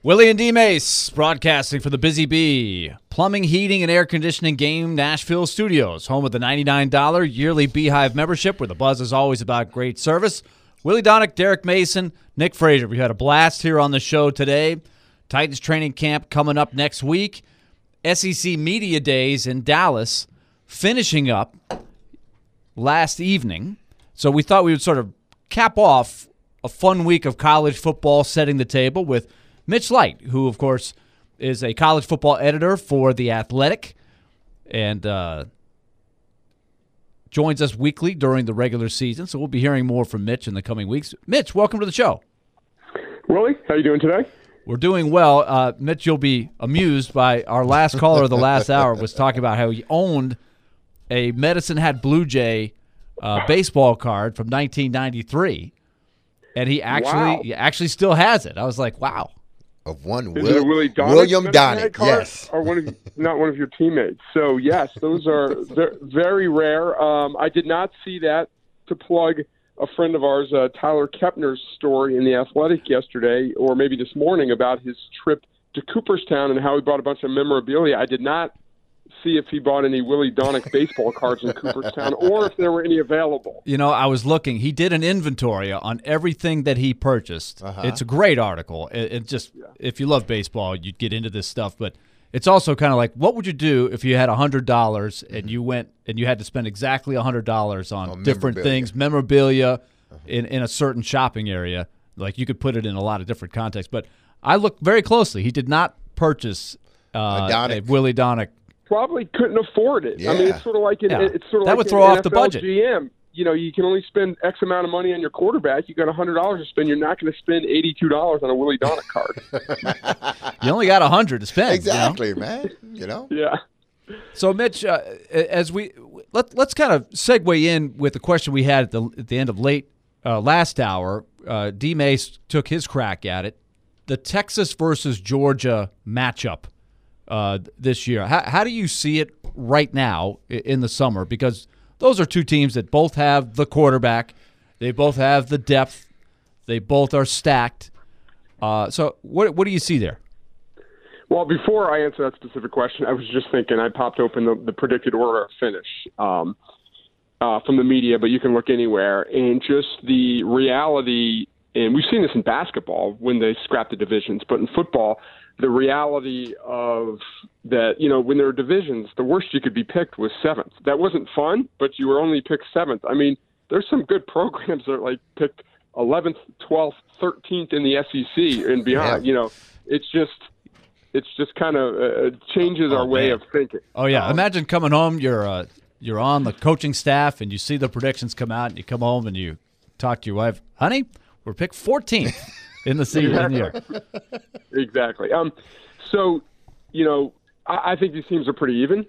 Willie and D. Mace, broadcasting for the Busy Bee, Plumbing, Heating, and Air Conditioning Game Nashville Studios, home of the $99 yearly Beehive membership, where the buzz is always about great service. Willie Donick, Derek Mason, Nick Frazier. We had a blast here on the show today. Titans training camp coming up next week. SEC Media Days in Dallas finishing up last evening. So we thought we would sort of cap off a fun week of college football, setting the table with Mitch Light, who, of course, is a college football editor for The Athletic and joins us weekly during the regular season. So we'll be hearing more from Mitch in the coming weeks. Mitch, welcome to the show. Willie, how you doing today? We're doing well. Mitch, you'll be amused by our last caller of the last hour was talking about how he owned a Medicine Hat Blue Jay baseball card from 1993, and he actually still has it. I was like, wow. Of one Willie Donick, William Donick, yes. Or not one of your teammates. So, yes, those are very rare. I did not see that, to plug a friend of ours, Tyler Kepner's story in The Athletic yesterday, or maybe this morning, about his trip to Cooperstown and how he bought a bunch of memorabilia. I did not see if he bought any Willie Donick baseball cards in Cooperstown or if there were any available. You know, I was looking. He did an inventory on everything that he purchased. It's a great article. If you love baseball, you'd get into this stuff. But it's also kind of like, what would you do if you had $100 and you went and you had to spend exactly $100 on different things, memorabilia in a certain shopping area? Like, you could put it in a lot of different contexts. But I looked very closely. He did not purchase a Willie Donick. Probably couldn't afford it. Yeah. I mean, it's sort of like that would throw off the budget. GM. You know, you can only spend X amount of money on your quarterback. You got $100 to spend. You're not going to spend $82 on a Willie Donick card. You only got $100 to spend. Exactly, man. You know. Yeah. So, Mitch, as let's kind of segue in with the question we had at the end of last hour. D. Mace took his crack at it. The Texas versus Georgia matchup this year. How do you see it right now in the summer? Because those are two teams that both have the quarterback. They both have the depth. They both are stacked. So what do you see there? Well, before I answer that specific question, I was just thinking, I popped open the predicted order of finish from the media, but you can look anywhere. And just the reality, and we've seen this in basketball when they scrap the divisions, but in football, the reality of that, you know, when there are divisions, the worst you could be picked was 7th. That wasn't fun, but you were only picked 7th. I mean, there's some good programs that are like picked 11th, 12th, 13th in the SEC and beyond. Yeah. You know, it's just kind of changes our way of thinking. Oh yeah, imagine coming home. You're on the coaching staff and you see the predictions come out, and you come home and you talk to your wife, honey, we're picked 14th. In the season year. Exactly. So, you know, I think these teams are pretty even.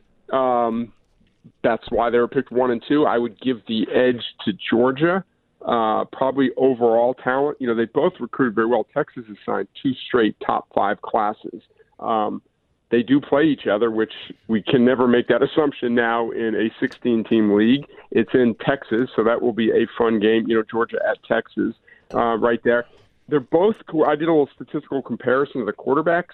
That's why they were picked 1 and 2. I would give the edge to Georgia, probably overall talent. You know, they both recruited very well. Texas has signed 2 straight top 5 classes. They do play each other, which we can never make that assumption now in a 16-team league. It's in Texas, so that will be a fun game. You know, Georgia at Texas right there. They're both cool. I did a little statistical comparison of the quarterbacks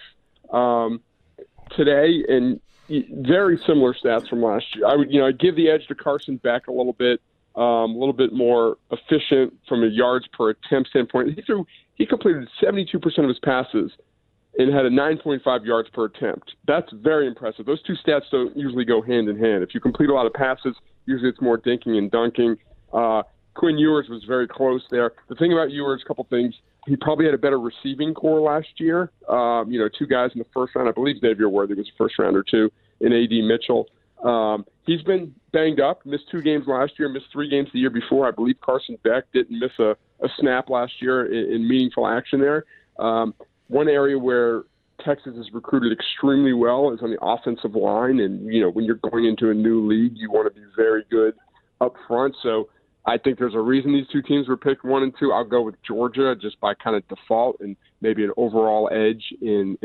today, and very similar stats from last year. I'd give the edge to Carson Beck a little bit more efficient from a yards per attempt standpoint. He completed 72% of his passes and had a 9.5 yards per attempt. That's very impressive. Those two stats don't usually go hand in hand. If you complete a lot of passes, usually it's more dinking and dunking. Quinn Ewers was very close there. The thing about Ewers, a couple things. He probably had a better receiving core last year. 2 guys in the first round. I believe Xavier Worthy was a first rounder too, and A.D. Mitchell. He's been banged up, missed 2 games last year, missed 3 games the year before. I believe Carson Beck didn't miss a snap last year in meaningful action there. One area where Texas has recruited extremely well is on the offensive line. And, you know, when you're going into a new league, you want to be very good up front. So I think there's a reason these 2 teams were picked 1 and 2. I'll go with Georgia just by kind of default and maybe an overall edge in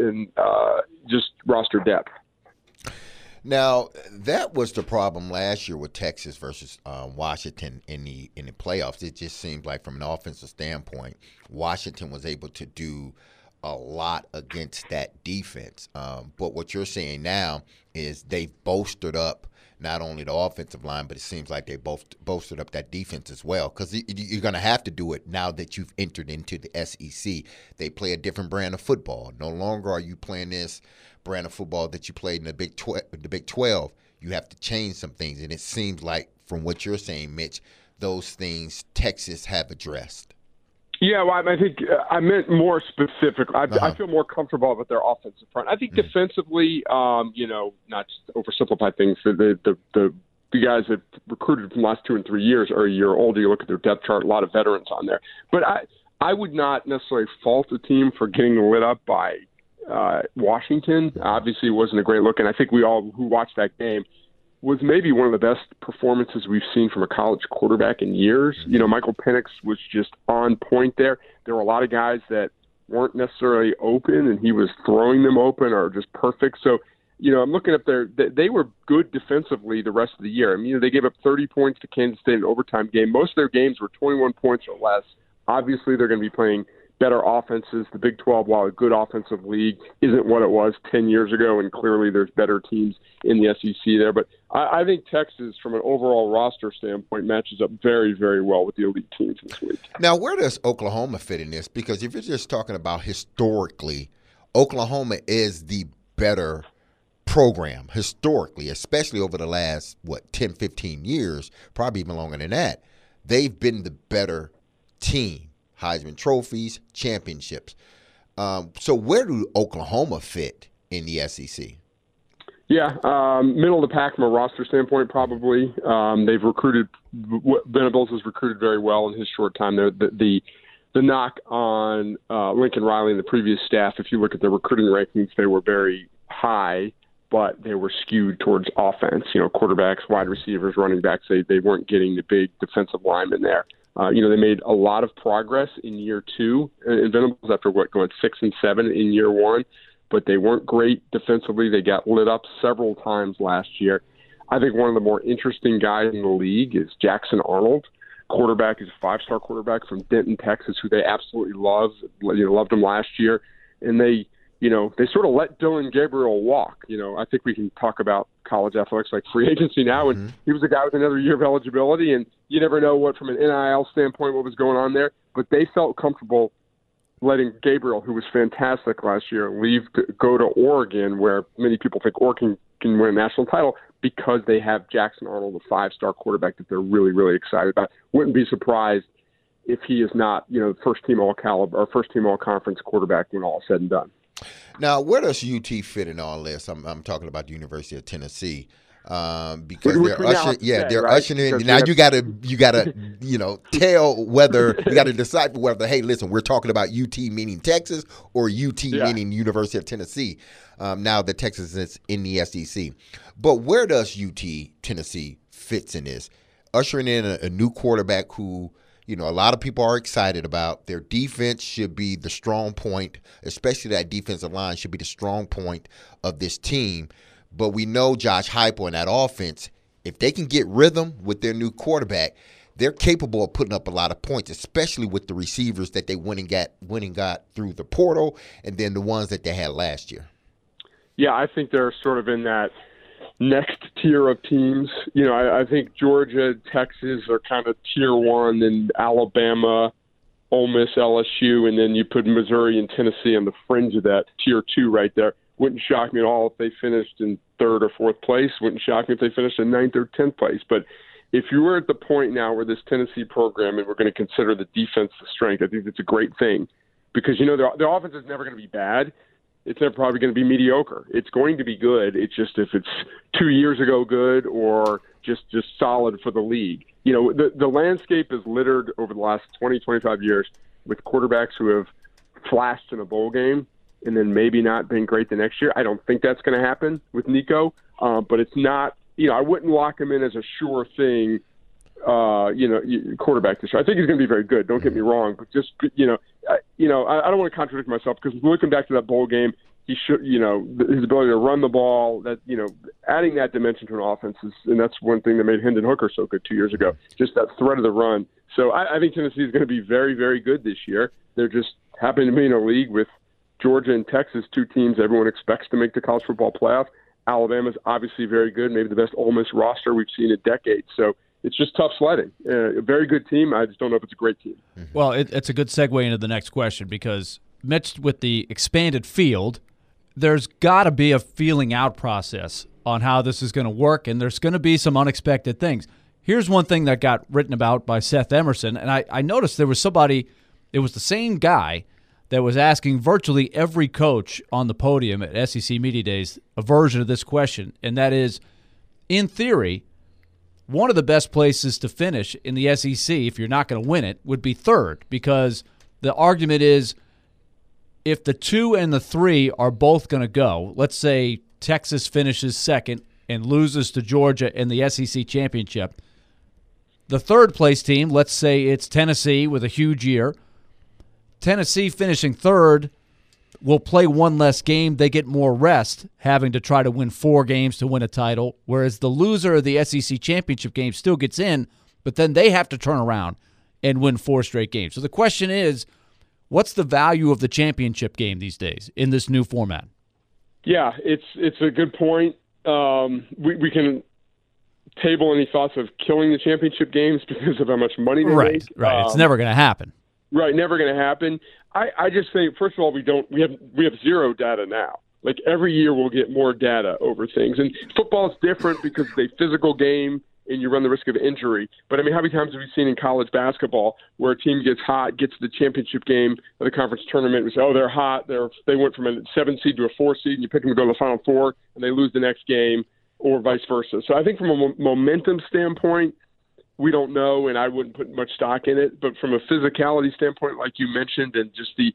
just roster depth. Now, that was the problem last year with Texas versus Washington in the playoffs. It just seemed like from an offensive standpoint, Washington was able to do a lot against that defense. But what you're saying now is they've bolstered up not only the offensive line, but it seems like they both bolstered up that defense as well, because you're going to have to do it now that you've entered into the SEC. They play a different brand of football. No longer are you playing this brand of football that you played in the Big 12. You have to change some things, and it seems like from what you're saying, Mitch, those things Texas have addressed. Yeah, well, I think I meant more specific. I feel more comfortable with their offensive front. I think defensively, not to oversimplify things, the guys that recruited from the last 2 and 3 years are a year older. You look at their depth chart, a lot of veterans on there. But I would not necessarily fault the team for getting lit up by Washington. Obviously, it wasn't a great look, and I think we all who watched that game was maybe one of the best performances we've seen from a college quarterback in years. Michael Penix was just on point there. There were a lot of guys that weren't necessarily open, and he was throwing them open or just perfect. So, I'm looking up there. They were good defensively the rest of the year. I mean, they gave up 30 points to Kansas State in an overtime game. Most of their games were 21 points or less. Obviously, they're going to be playing better offenses. The Big 12, while a good offensive league, isn't what it was 10 years ago, and clearly there's better teams in the SEC there. But I think Texas, from an overall roster standpoint, matches up very, very well with the elite teams this week. Now, where does Oklahoma fit in this? Because if you're just talking about historically, Oklahoma is the better program historically, especially over the last, 10, 15 years, probably even longer than that. They've been the better team. Heisman trophies, championships. So where do Oklahoma fit in the SEC? Yeah, middle of the pack from a roster standpoint, probably. They've recruited – Venables has recruited very well in his short time there. The knock on Lincoln Riley and the previous staff, if you look at the recruiting rankings, they were very high, but they were skewed towards offense. Quarterbacks, wide receivers, running backs, they weren't getting the big defensive linemen there. They made a lot of progress in year 2 in Venables after going 6 and 7 in year 1, but they weren't great defensively. They got lit up several times last year. I think one of the more interesting guys in the league is Jackson Arnold. Quarterback is a 5-star quarterback from Denton, Texas, who they absolutely love. Loved him last year, and they sort of let Dillon Gabriel walk. I think we can talk about college athletics like free agency now, and he was a guy with another year of eligibility, and you never know what, from an NIL standpoint, what was going on there. But they felt comfortable letting Gabriel, who was fantastic last year, go to Oregon, where many people think Oregon can win a national title, because they have Jackson Arnold, a 5-star quarterback that they're really, really excited about. Wouldn't be surprised if he is not, first team all-caliber or first team all-conference quarterback when all is said and done. Now, where does UT fit in all this? I'm talking about the University of Tennessee, because they're ushering in. Now you gotta tell whether you gotta decide whether, hey, listen, we're talking about UT meaning Texas or UT meaning University of Tennessee. Now that Texas is in the SEC, but where does UT Tennessee fits in this? Ushering in a new quarterback who, a lot of people are excited about. Their defense should be the strong point, especially that defensive line should be the strong point of this team. But we know Josh Heupel and that offense, if they can get rhythm with their new quarterback, they're capable of putting up a lot of points, especially with the receivers that they went and got through the portal, and then the ones that they had last year. Yeah, I think they're sort of in that next tier of teams. I think Georgia, Texas are kind of tier 1, and Alabama, Ole Miss, LSU, and then you put Missouri and Tennessee on the fringe of that tier 2 right there. Wouldn't shock me at all if they finished in 3rd or 4th place. Wouldn't shock me if they finished in 9th or 10th place. But if you were at the point now where this Tennessee program, and we're going to consider the defense the strength, I think it's a great thing, because their offense is never going to be bad. It's never probably going to be mediocre. It's going to be good. It's just if it's 2 years ago good or just solid for the league. The landscape is littered over the last 20, 25 years with quarterbacks who have flashed in a bowl game and then maybe not been great the next year. I don't think that's going to happen with Nico, but it's not. I wouldn't lock him in as a sure thing. Quarterback this year. I think he's going to be very good. Don't get me wrong, but just I don't want to contradict myself, because looking back to that bowl game, he should, his ability to run the ball, that adding that dimension to an offense and that's one thing that made Hendon Hooker so good 2 years ago. Just that threat of the run. So I think Tennessee is going to be very, very good this year. They're just happen to be in a league with Georgia and Texas, two teams everyone expects to make the college football playoff. Alabama's obviously very good, maybe the best Ole Miss roster we've seen in decades. So it's just tough sledding. A very good team. I just don't know if it's a great team. Well, it's a good segue into the next question because mixed with the expanded field, there's got to be a feeling out process on how this is going to work, and there's going to be some unexpected things. Here's one thing that got written about by Seth Emerson, and I noticed there was somebody, it was the same guy that was asking virtually every coach on the podium at SEC Media Days a version of this question, and that is, in theory, one of the best places to finish in the SEC, if you're not going to win it, would be third, because the argument is if the 2 and the 3 are both going to go, let's say Texas finishes second and loses to Georgia in the SEC championship, the third place team, let's say it's Tennessee with a huge year, Tennessee finishing third will play one less game. They get more rest, having to try to win 4 games to win a title, whereas the loser of the SEC championship game still gets in, but then they have to turn around and win 4 straight games. So the question is, what's the value of the championship game these days in this new format? Yeah, it's a good point. We can table any thoughts of killing the championship games because of how much money they make. Right. It's never going to happen. Right, never going to happen. I just think, first of all, we have zero data now. Like every year we'll get more data over things. And football is different because it's a physical game and you run the risk of injury. But I mean, how many times have we seen in college basketball where a team gets hot, gets to the championship game of the conference tournament, and we say, oh, they're hot. They went from a 7 seed to a 4 seed, and you pick them to go to the Final Four, and they lose the next game, or vice versa. So I think from a momentum standpoint, we don't know, and I wouldn't put much stock in it. But from a physicality standpoint, like you mentioned, and just the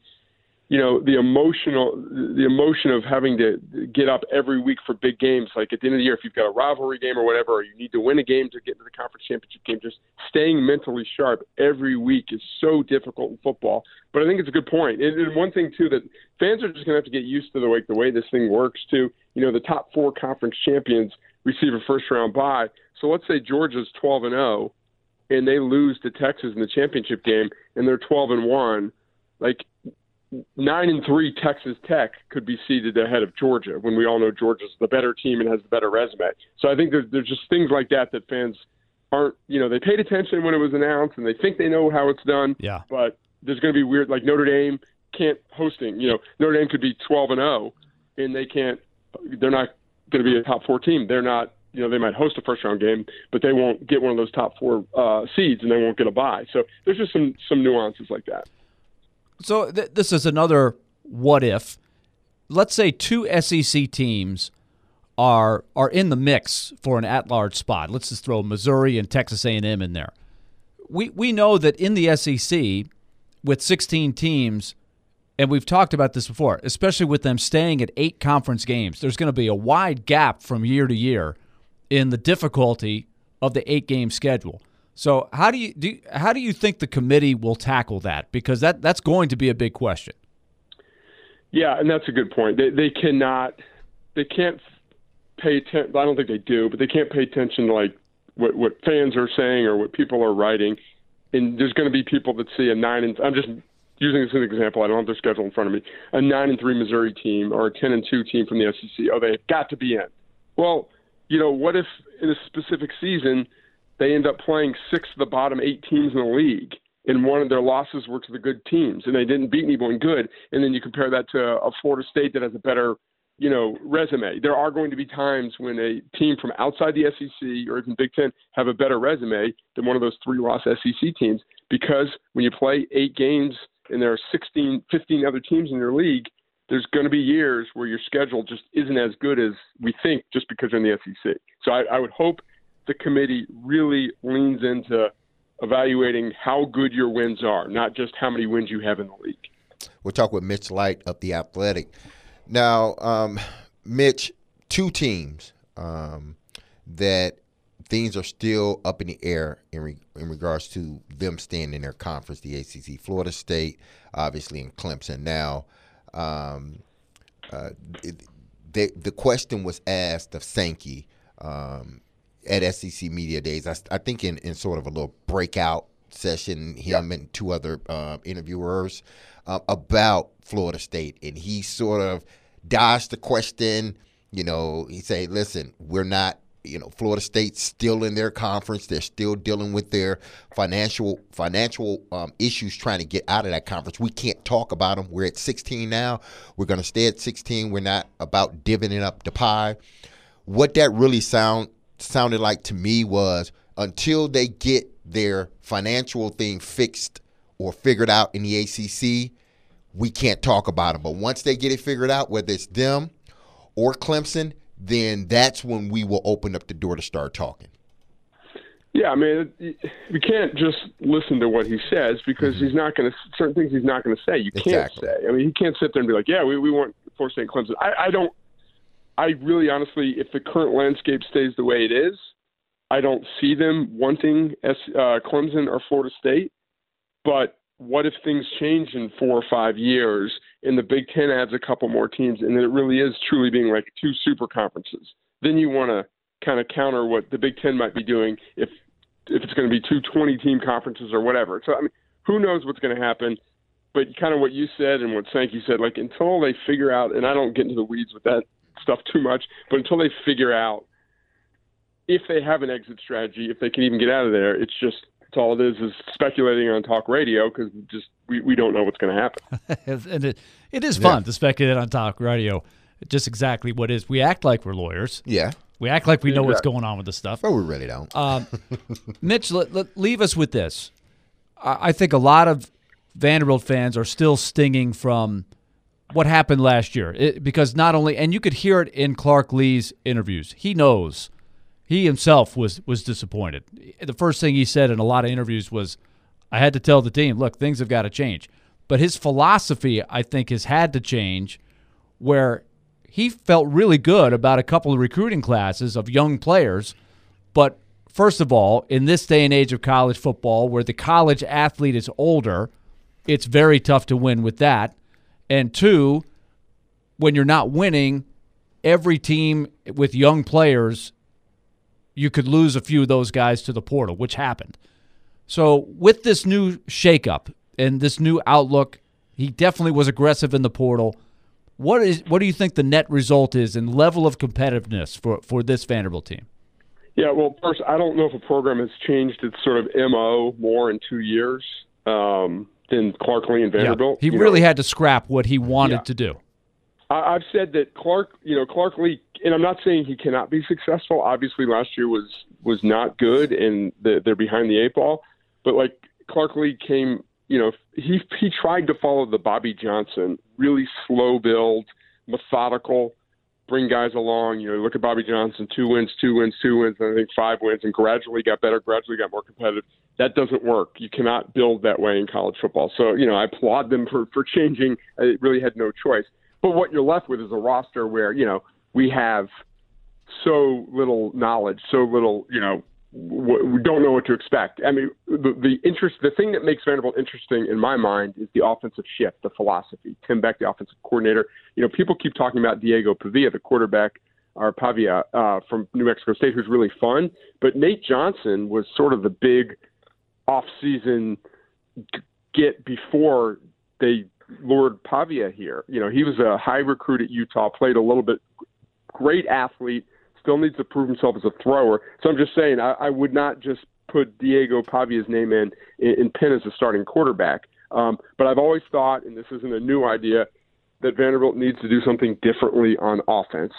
emotion of having to get up every week for big games, like at the end of the year, if you've got a rivalry game or whatever, or you need to win a game to get into the conference championship game, just staying mentally sharp every week is so difficult in football. But I think it's a good point. And one thing, too, that fans are just going to have to get used to the way this thing works, too. You know, the top 4 conference champions receive a first-round bye. So let's say Georgia's 12-0, and they lose to Texas in the championship game, and they're 12-1. Like 9-3 Texas Tech could be seated ahead of Georgia when we all know Georgia's the better team and has the better resume. So I think there's just things like that fans aren't, they paid attention when it was announced and they think they know how it's done. Yeah. But there's going to be weird, like Notre Dame can't hosting. Notre Dame could be 12-0 and they're not going to be a top 4 team. They're not, they might host a first round game, but they won't get one of those top 4 seeds and they won't get a bye. So there's just some nuances like that. So this is another what if. Let's say 2 SEC teams are in the mix for an at-large spot. Let's just throw Missouri and Texas A&M in there. We know that in the SEC with 16 teams, and we've talked about this before, especially with them staying at 8 conference games, there's going to be a wide gap from year to year in the difficulty of the 8-game schedule. So how do you think the committee will tackle that? Because that's going to be a big question. Yeah, and that's a good point. They can't pay attention. I don't think they do, but they can't pay attention to like what fans are saying or what people are writing. And there's going to be people that see I'm just using this as an example. I don't have their schedule in front of me. A 9-3 Missouri team or a 10-2 team from the SEC. Oh, they've got to be in. Well, what if in a specific season they end up playing 6 of the bottom 8 teams in the league, and one of their losses were to the good teams, and they didn't beat anyone good, and then you compare that to a Florida State that has a better, resume. There are going to be times when a team from outside the SEC or even Big Ten have a better resume than one of those 3-loss SEC teams, because when you play 8 games and there are 16, 15 other teams in your league, there's going to be years where your schedule just isn't as good as we think just because you're in the SEC. So I would hope the committee really leans into evaluating how good your wins are, not just how many wins you have in the league. We'll talk with Mitch Light of The Athletic. Now, Mitch, 2 teams that things are still up in the air in regards to them staying in their conference, the ACC, Florida State, obviously, and Clemson. Now, the question was asked of Sankey at SEC Media Days, I think in sort of a little breakout session, him and two other interviewers, about Florida State, and he sort of dodged the question. You know, he said, listen, we're not, Florida State's still in their conference. They're still dealing with their financial issues trying to get out of that conference. We can't talk about them. We're at 16 now. We're going to stay at 16. We're not about divvying up the pie. What that really sounded like to me was, until they get their financial thing fixed or figured out in the ACC, we can't talk about them. But once they get it figured out, whether it's them or Clemson, then that's when we will open up the door to start talking. Yeah, I mean, we can't just listen to what he says, because he's not going to – certain things he's not going to say. You can't say. I mean, he can't sit there and be like, yeah, we want Florida State and Clemson. I really honestly, if the current landscape stays the way it is, I don't see them wanting Clemson or Florida State. But what if things change in 4 or 5 years and the Big Ten adds a couple more teams, and then it really is truly being like 2 super conferences? Then you want to kind of counter what the Big Ten might be doing if it's going to be 2 20-team conferences or whatever. So, I mean, who knows what's going to happen? But kind of what you said and what Sankey said, like, until they figure out, and I don't get into the weeds with that stuff too much, but until they figure out if they have an exit strategy, if they can even get out of there, it's all it is speculating on talk radio, because we don't know what's going to happen. And it is fun to speculate on talk radio. Just exactly what is. We act like we're lawyers. Yeah. We act like we know what's going on with this stuff. But we really don't. Mitch, leave us with this. I think a lot of Vanderbilt fans are still stinging from what happened last year, because not only, and you could hear it in Clark Lea's interviews, he knows. He himself was disappointed. The first thing he said in a lot of interviews was, I had to tell the team, look, things have got to change. But his philosophy, I think, has had to change, where he felt really good about a couple of recruiting classes of young players. But first of all, in this day and age of college football, where the college athlete is older, it's very tough to win with that. And 2, when you're not winning, every team with young players, you could lose a few of those guys to the portal, which happened. So with this new shakeup and this new outlook, he definitely was aggressive in the portal. What do you think the net result is in level of competitiveness for this Vanderbilt team? Yeah, well, first, I don't know if a program has changed its sort of MO more in 2 years than Clark Lee and Vanderbilt. Yeah, he really had to scrap what he wanted to do. I've said that Clark Lee, and I'm not saying he cannot be successful. Obviously, last year was not good, and they're behind the 8 ball. But like Clark Lee came, he tried to follow the Bobby Johnson, really slow build, methodical, bring guys along. Look at Bobby Johnson, 2 wins, and I think 5 wins, and gradually got better, gradually got more competitive. That doesn't work. You cannot build that way in college football. So, I applaud them for changing. It really had no choice. But what you're left with is a roster where, we have so little knowledge, so little, we don't know what to expect. I mean, the thing that makes Vanderbilt interesting in my mind is the offensive shift, the philosophy. Tim Beck, the offensive coordinator. People keep talking about Diego Pavia, the quarterback, or Pavia from New Mexico State, who's really fun. But Nate Johnson was sort of the big off-season get before they lured Pavia here. He was a high recruit at Utah, played a little bit, great athlete, still needs to prove himself as a thrower. So I'm just saying, I would not just put Diego Pavia's name in Penn as a starting quarterback. But I've always thought, and this isn't a new idea, that Vanderbilt needs to do something differently on offense.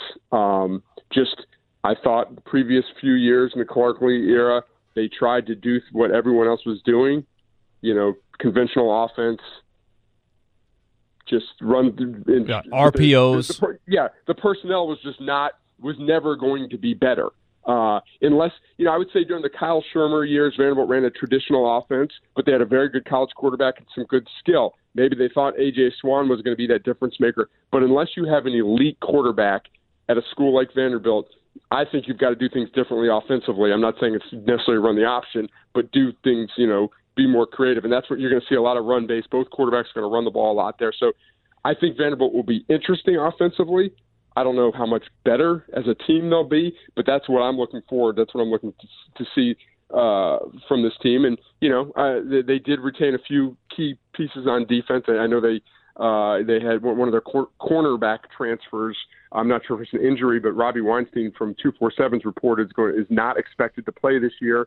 I thought the previous few years in the Clark Lee era, they tried to do what everyone else was doing, conventional offense, just run RPOs. The personnel was never going to be better. Unless, I would say during the Kyle Shermer years, Vanderbilt ran a traditional offense, but they had a very good college quarterback and some good skill. Maybe they thought A.J. Swan was going to be that difference maker. But unless you have an elite quarterback at a school like Vanderbilt, I think you've got to do things differently offensively. I'm not saying it's necessarily run the option, but do things, be more creative. And that's what you're going to see, a lot of run-based. Both quarterbacks are going to run the ball a lot there. So I think Vanderbilt will be interesting offensively. I don't know how much better as a team they'll be, but that's what I'm looking forward. That's what I'm looking to see from this team. And, they did retain a few key pieces on defense. I know they had one of their cornerback transfers. I'm not sure if it's an injury, but Robbie Weinstein from 247's reported is not expected to play this year,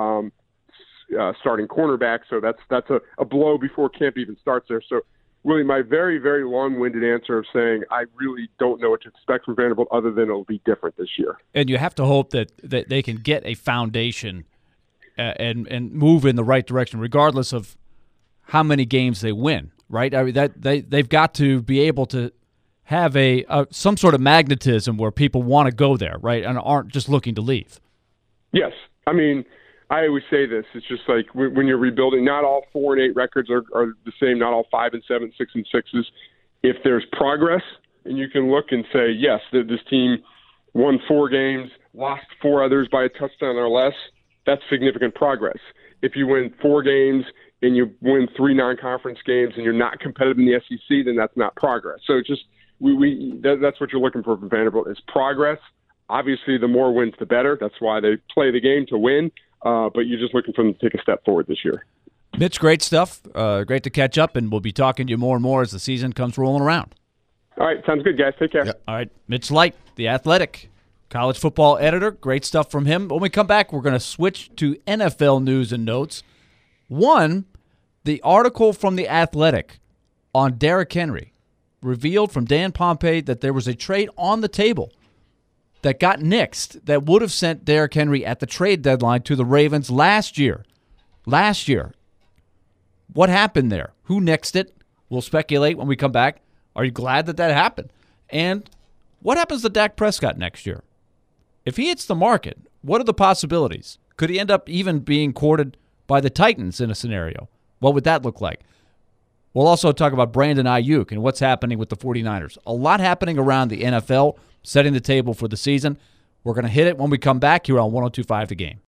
starting cornerback. So that's a blow before camp even starts there. So really my very, very long-winded answer of saying I really don't know what to expect from Vanderbilt other than it'll be different this year. And you have to hope that they can get a foundation and move in the right direction regardless of how many games they win, right? I mean, they've got to be able to have some sort of magnetism where people want to go there, right, and aren't just looking to leave. Yes. I mean, I always say this. It's just like when you're rebuilding, not all 4-8 records are the same, not all 5-7, 6-6s. If there's progress, and you can look and say, yes, this team won 4 games, lost 4 others by a touchdown or less, that's significant progress. If you win 4 games and you win 3 non-conference games and you're not competitive in the SEC, then that's not progress. So it's just that's what you're looking for from Vanderbilt is progress. Obviously, the more wins, the better. That's why they play the game to win. But you're just looking for them to take a step forward this year. Mitch, great stuff. Great to catch up, and we'll be talking to you more and more as the season comes rolling around. All right, sounds good, guys. Take care. Yep. All right, Mitch Light, The Athletic, college football editor. Great stuff from him. When we come back, we're going to switch to NFL news and notes. One, the article from The Athletic on Derrick Henry revealed from Dan Pompei that there was a trade on the table that got nixed that would have sent Derrick Henry at the trade deadline to the Ravens last year. Last year. What happened there? Who nixed it? We'll speculate when we come back. Are you glad that happened? And what happens to Dak Prescott next year? If he hits the market, what are the possibilities? Could he end up even being courted by the Titans in a scenario? What would that look like? We'll also talk about Brandon Ayuk and what's happening with the 49ers. A lot happening around the NFL, setting the table for the season. We're going to hit it when we come back here on 102.5 The Game.